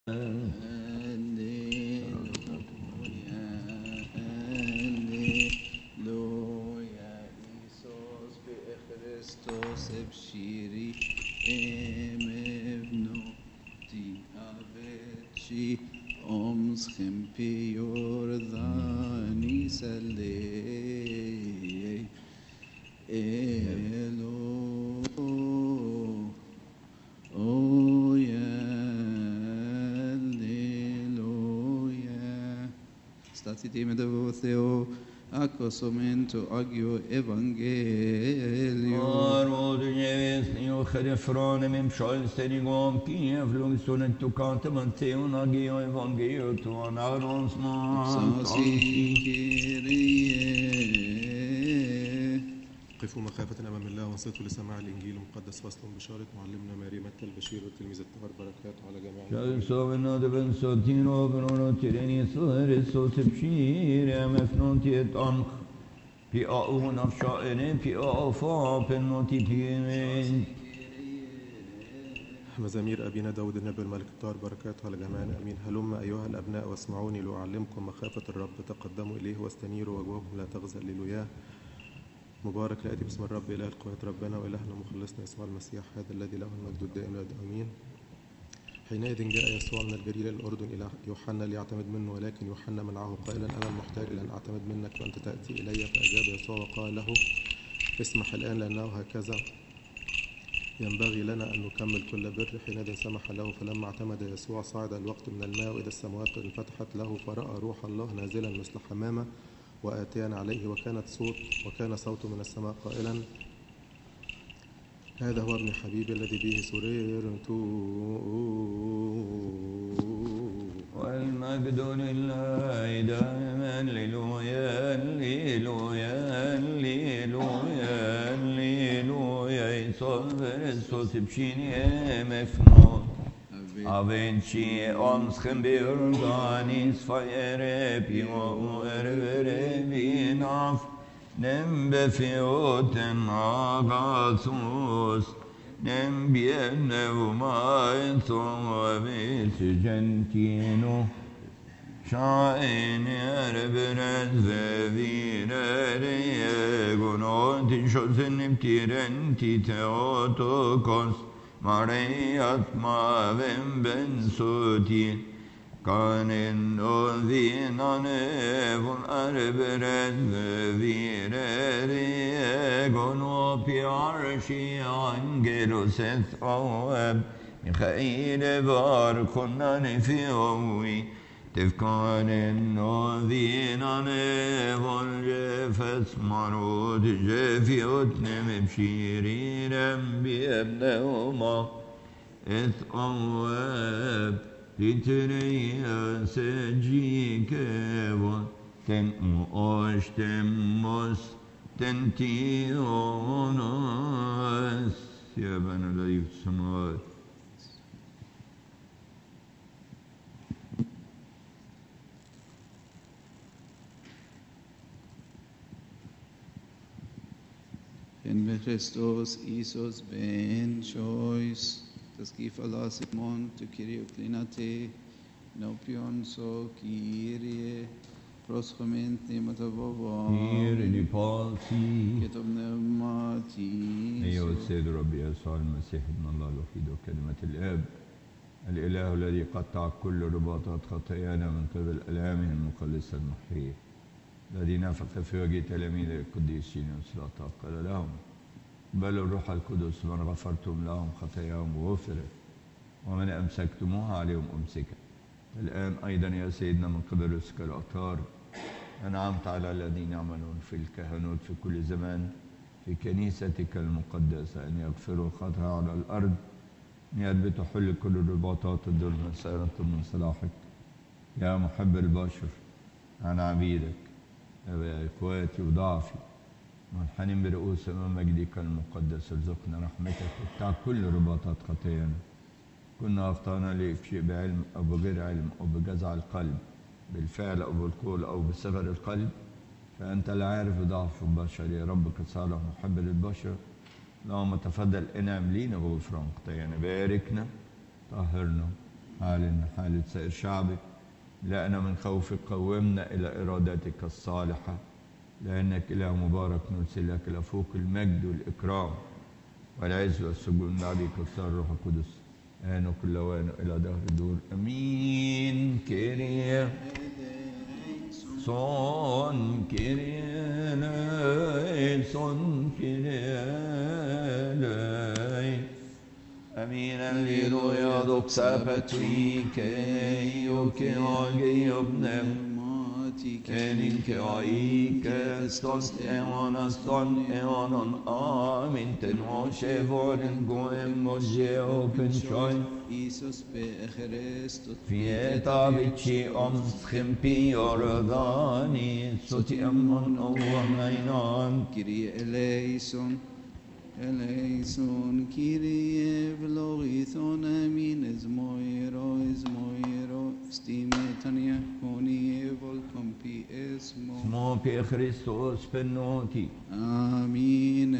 Ebshiri emevnoti avetshi omschem piordani salei elo alleluia. Stati time devotheo accosomento agio evangelio. Arod Jesnio Herefrone mem Scholstenigom Kiev Lungsunen to Cantamanteon Agio Evangelio to Anarons Sasi Kyrie. قفوا مخافة أمام الله وانصتوا لسماع الإنجيل المقدس فصل بشارة معلمنا ماري متى البشير والتلميذ الطاهر بركاته على جميع Soveno de Bensotino Bruno Tireni Soriso Sepshire Mefnontiet Anch Pi Aun of Shaine Pi Afa Penoti Pime مزامير أبينا داود النبي الملك الطاهر بركاته على جميعنا أمين. هلم أيها الأبناء واسمعوني لأعلمكم مخافة الرب، تقدموا إليه واستنيروا وجوهكم لا تغزى للوياه. مبارك لأتي باسم الرب إله القوات ربنا وإلهنا مخلصنا يسوع المسيح هذا الذي له المجد الدائم للأبد آمين. حينئذ جاء يسوع من الجليل إلى الأردن إلى يوحنا ليعتمد منه، ولكن يوحنا منعه قائلا أنا المحتاج إلى أن أعتمد منك وأنت تأتي إلي. فأجاب يسوع وقال له اسمح الآن لأنه هكذا ينبغي لنا أن نكمل كل بر. حينئذ سمح له، فلما اعتمد يسوع صعد الوقت من الماء وإذا السماوات قد انفتحت له فرأى روح الله نازلا مثل حمامة وآتيا عليه، وكان صوت من السماء قائلا هذا هو ابن حبيبي الذي به سررت. والمجد لله دائما هللويا هللويا هللويا هللويا صبر سبشيني مفنون Avenci omschem beorganis fire pio erverevinaf nem befioten agasus nem bienneuma sovis gentino Shain erberet vevirere gonoti shosenim tirenti teotokos Mariat mavem ben sotin kanin ozinan evun arberet virere gono pi arshi angelos et awab Mikhail var kunnan fi owi تفكان نوذينا نيفون جفت مرود جفيوت نمبشيرين بيبنهما إذ أواب تتريا سجيك تنموش تموس تنتيونس يا بنا لا يسمعون En Christos Isos ben choice tas kifala Simon tu Kyrie uklinate nopion so Kyrie proschoment nematavova Kyrie di Palsi كتب نعماتي أيها السيد ربي يسوع المسيح ابن الله الوحيد وكلمة الآب الإله الذي قطع كل رباطات خطايانا من قبل آلامه المخلصة المحيي الذي نفخ في وجه تلاميذ القديسين وصلاة قال لهم بل الروح القدس من غفرتم لهم خطاياهم غفرت ومن أمسكتموها عليهم أمسكت. الآن أيضا يا سيدنا من قبلك الأطهار أنعمت على الذين يعملون في الكهنوت في كل زمان في كنيستك المقدسة أن يغفروا الخطايا على الأرض أن يثبتوا حل كل الرباطات الظلم سائرة من صلاحك يا محب البشر عن عبيدك يا إخواتي وضعفي منحنين برؤوس أمام مجدك المقدس ارزقنا رحمتك وبتاع كل رباطات خطايانا. كنا أخطأنا ليك شيء بعلم أو بغير علم أو بجزع القلب بالفعل أو بالقول أو بصغر القلب فأنت لا عارف ضعف البشر يا رب كصالح محب للبشر. اللهم تفضل انعم لينا بغفران خطايانا باركنا طهرنا حالنا حالة سائر شعبك. لأنا من خوفك قومنا إلى إرادتك الصالحة، لأنك إله مبارك نرسل لك إلى فوق المجد والإكرام والعز والسجود بعدك كالصار الروح القدس آن كل وان إلى دهر الدور. أمين. كيريا son Kyrie son Kyrie. Amin. Alleluia. Doxa Patri che io che oggi obnem Enin che oi che stos eonon amin ten oshe voren goem moje open shoy Isus be Christus Fieta vici om schimpi orodani soti ammon owanainan Kyrie eleison Kyrie vlogithon amin esmoiro stimetania koni volcompi esmo Smo per Christos penoti. آمين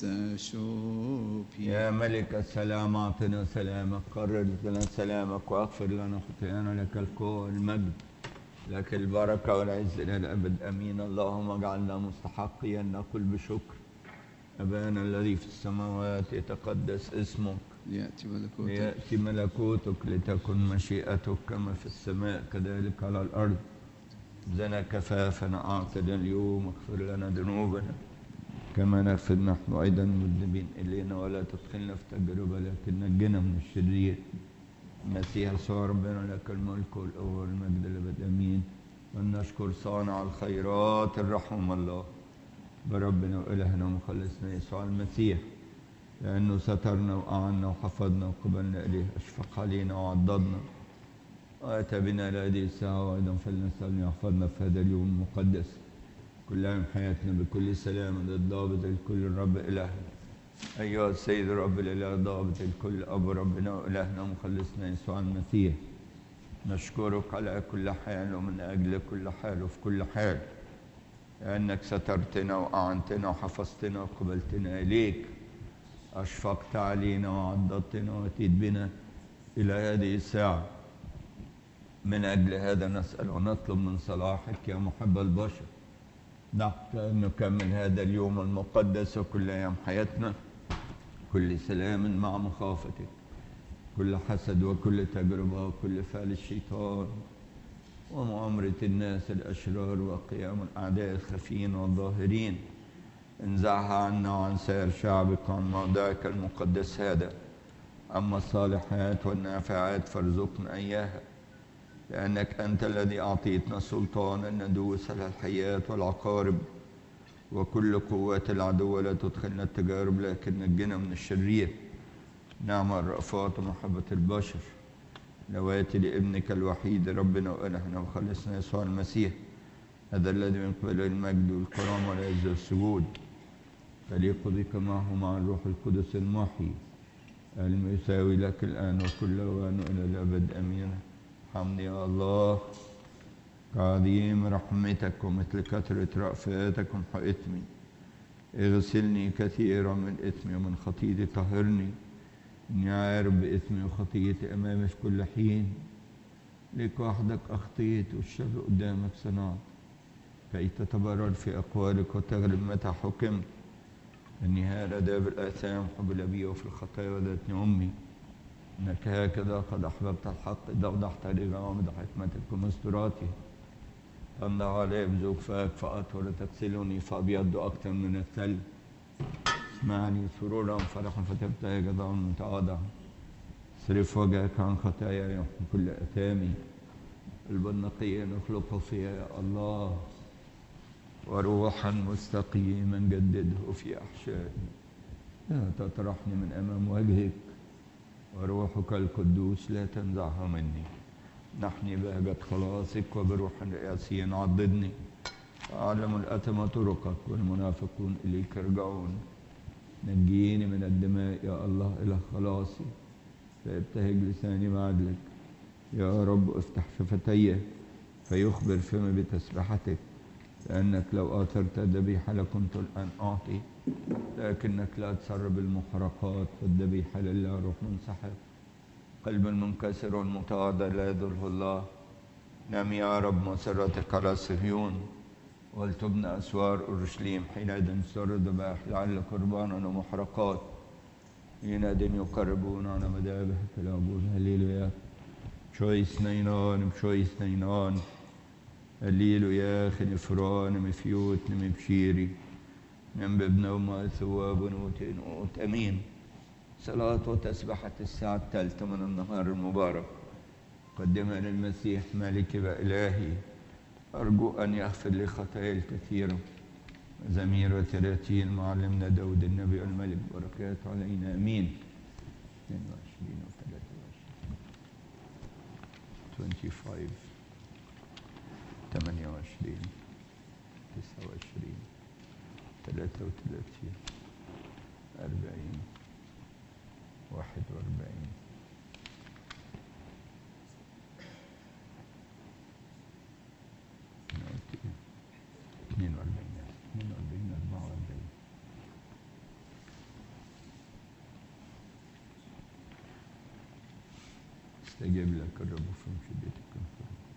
السشوبي. يا ملك السلام أعطنا سلامك، قرر لنا سلامك واغفر لنا خطايانا. لك القوة والمجد، لك البركة والعز إلى الأبد. أمين. اللهم اجعلنا مستحقين نقول بشكر أبانا الذي في السماوات يتقدس اسمك ليأتي ملكوتك لتكن مشيئتك كما في السماء كذلك على الأرض. زنا كفافنا أعطنا اليوم، اغفر لنا ذنوبنا كما نغفر نحن أيضا المذنبين إلينا، ولا تدخلنا في تجربة لكن نجنا من الشرير. المسيح يسوع ربنا لك الملك والقوة والمجد للأبد. أمين. ونشكر صانع الخيرات الرحمة الله بربنا وإلهنا ومخلصنا يسوع المسيح، لأنه سترنا وأعنا وحفظنا وقبلنا إليه، أشفق علينا وعضدنا وأتى بنا إلى هذه الساعة. وأيضا فلنسأل يحفظنا في هذا اليوم المقدس كل يوم حياتنا بكل سلام الضابط الكل الرب إلهنا. أيها السيد الرب الإله ضابط الكل أب ربنا وإلهنا ومخلصنا يسوع المسيح، نشكرك على كل حال ومن أجل كل حال وفي كل حال، لأنك سترتنا وأعنتنا وحفظتنا وقبلتنا إليك، أشفقت علينا وعضدتنا وأتيت بنا إلى هذه الساعة. من أجل هذا نسأل ونطلب من صلاحك يا محب البشر نحن نكمل هذا اليوم المقدس وكل أيام حياتنا كل سلام مع مخافتك، كل حسد وكل تجربة وكل فعل الشيطان ومؤامرة الناس الأشرار وقيام الأعداء الخفيين والظاهرين، انزعها عنا وعن سائر شعبك وعن موضعك المقدس هذا. أما الصالحات والنافعات فارزقنا إياها، لأنك أنت الذي أعطيتنا سلطان أن ندوس على الحياة والعقارب وكل قوات العدو، لا تدخلنا التجارب لكن نجنا من الشرير. نعم الرأفات ومحبة البشر نواتي لابنك الوحيد ربنا وإلهنا وخلصنا يسوع المسيح، هذا الذي من قبل المجد والكرامة والعز والسجود تليق بك معه مع الروح القدس المحيي المساوي لك الآن وكل أوان إلى الأبد. أمين. حمد يا الله كعظيم رحمتك ومثل كثرة رأفتك امحو إثمي، اغسلني كثيرا من إثمي ومن خطيئتي طهرني، إني عارف بإثمي وخطيئتي أمامي في كل حين. لك وحدك أخطيت والشر قدامك صنعت، كي تتبرر في أقوالك وتغلب متى حكمت. إني هذا داب الآثام حبل بي وفي الخطايا ودتني أمي، إنك هكذا قد أحببت الحق ضوضحت لغامض حكمتك ومستوراتي. تنضع علي بزوج فاك فأطهر تغسلني فأبيض أكثر من الثلج. اسمعني سرورا فرحا فتبتهج ضوء متواضع، صرف وجهك عن خطاياي ومن كل أثامي. قلبا نقيا اخلقه فيها يا الله، وروحا مستقيما جدده في أحشائي. لا تطرحني من أمام وجهك، وروحك القدوس لا تنزعها مني. نحني بهجة خلاصك وبروح رئاسي عضدني، وأعلم الأثم طرقك والمنافقون إليك يرجعون. نجيني من الدماء يا الله إله خلاصي، فابتهج لساني بعدلك. يا رب افتح شفتي فيخبر فمي بتسبحتك، لأنك لو آثرت الذبيحة لكنت الآن أعطي، لكنك لا تسرب المحرقات والذبيحة لله روح منسحب. قلب منكسر متواضع لا يذله الله. نام يا رب مسرتك على صهيون، ولتبنى أسوار أورشليم. حينئذ تسر الذبائح لعل قربانا ومحرقات، حينئذ يقربون على مذابح في العبور. هللويا. شويس نينان بشويس نينان. هللويا. خنفران مفيوت نمبشيري نم بابن وما ثواب نوت. أمين. صلاة وتسبحة الساعة الثالثة من النهار المبارك قدمها للمسيح مالكي وإلهي. أرجو أن يغفر لي خطاياي الكثيرة. زمير وتراتيل معلمنا داود النبي والملك بركاته علينا. أمين. 22 و 23 25 28 29 33 40 41 42 44. استجاب لك الرب في شدتك.